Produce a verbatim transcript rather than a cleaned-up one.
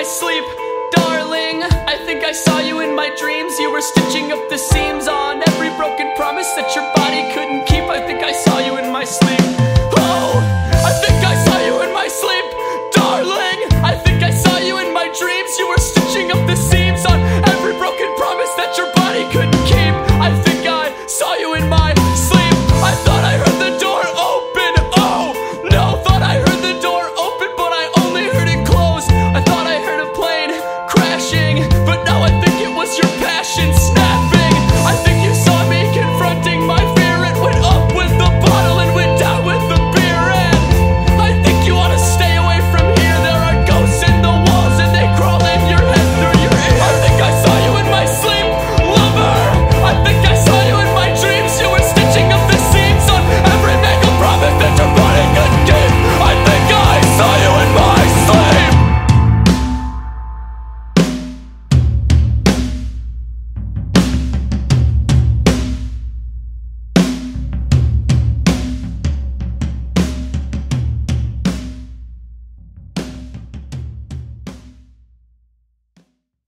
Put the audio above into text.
sleep. Darling, I think I saw you in my dreams. You were stitching up the seams on every broken promise that your body couldn't keep. I think I saw you in my sleep. Oh!